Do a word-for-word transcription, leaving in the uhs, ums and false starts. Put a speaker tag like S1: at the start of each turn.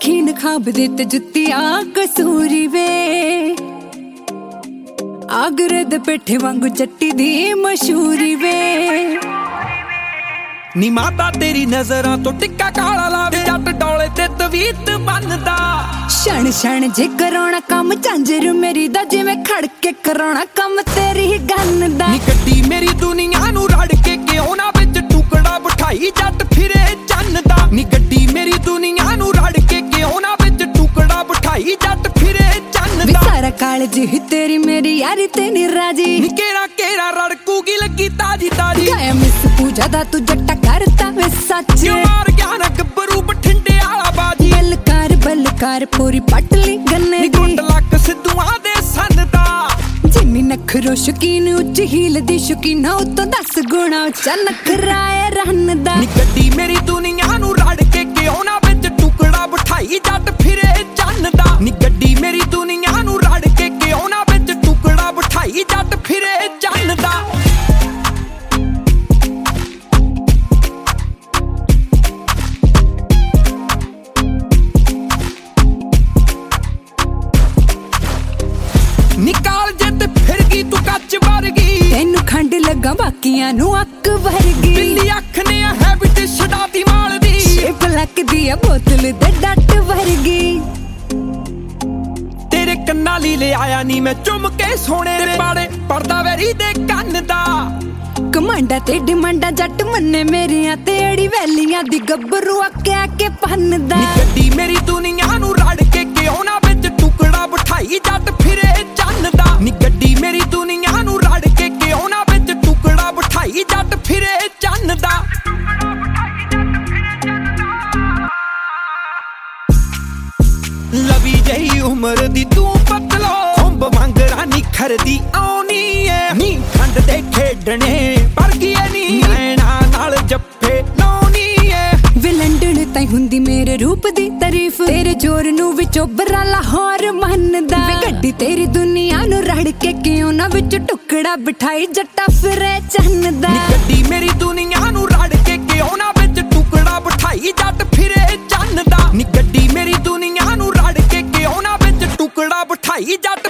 S1: शौकीन खाब दे ते जुत्तियां कसूरी वे आगरे दे पेठे वांगू जट्टी दी मशहूरी वे
S2: नी माता तेरी नजरां तो टिक्का काला लावे जट डोले ते तवीत बनदा
S1: क्षण क्षण जे कराउणा कम झांजर मेरी दा जिवें खड़ के कराउणा कम तेरी गन दा
S2: नी गड्डी मेरी दुनिया नू रड़ के क्यों ना विच टुकड़ा बिठाई जट फिरे चन्न दा नी गड्डी मेरी दुनिया नू रड़ के क्यों ना विच टुकड़ा बिठाई जट फिरे चन्न दा
S1: सारा कालज ही तेरी मेरी यारी ते नी राजी
S2: नी केरा केरा रड़कूगी लगी ताजी ताजी
S1: गाया मिस पूजा दा तू जट्टा करता वे सच
S2: क्यों मार गया ना गब्बरू बठिंडे आला बाजी
S1: बलकार बलकार पूरी पटली गन्ने
S2: नी गुंड लक सिद्धूआं दे सन दा
S1: जिमी नखरो शौकीन उच्च हील दी शौकीन उतों दस गुणा उच्चा नखराए रन दा
S2: नी गड्डी मेरी दुनिया नू रड़ के क्यों ना विच टुकड़ा बिठाई जट फिरे चन्न दा नी गड्डी मेरी दुनिया नू रड़ के क्यों ना विच टुकड़ा बिठाई जट फिरे चन्न दा निकाल जत फिर गई तू कच वर्गी
S1: तेनू खंड लगा बाकियां नू अक वर्गी
S2: बिल्ली अख ने हैबिट छडाती माल दी
S1: शेप लक दी बोतल दे डट वर्गी
S2: तेरे कन्ना ली ले आया नी मैं चुम के सोने दे पाड़े पड़दा वेरी दे कन्न दा
S1: कमांडा ते डिमांडा जट मन्ने मेरियां तेड़ी वैलियां दी गब्बरू आके के पन्नदा
S2: नी गड्डी मेरी दुनिया नू रड़ के क्यों ना विच टुकड़ा बिठाई जट फिरे चन्न दा नी गड्डी मेरी दुनिया नू रड़ के क्यों ना विच टुकड़ा बिठाई जट फिरे चन्न दा लवी जही उम्र दी तू पतलो खुंब वांगरा निखरदी आउनी ऐ नी ठंड दे खेडने पर गए नी नैना नाल जप्फे लाउनी ऐ
S1: वे लंडन ताई हुंदी मेरे रूप दी तारीफ तेरे जोर नू विचों बरा लाहौर मनदा वे गड्डी तेरी दुनिया नू रड़ के क्यों ना विच टुकड़ा बिठाई जट्टा फिरे चन्न दा
S2: नी गड्डी मेरी दुनिया नू रड़ के क्यों ना विच टुकड़ा बिठाई जट फिरे चन्न दा नी गड्डी मेरी दुनिया नू रड़ के क्यों ना विच टुकड़ा बिठाई जट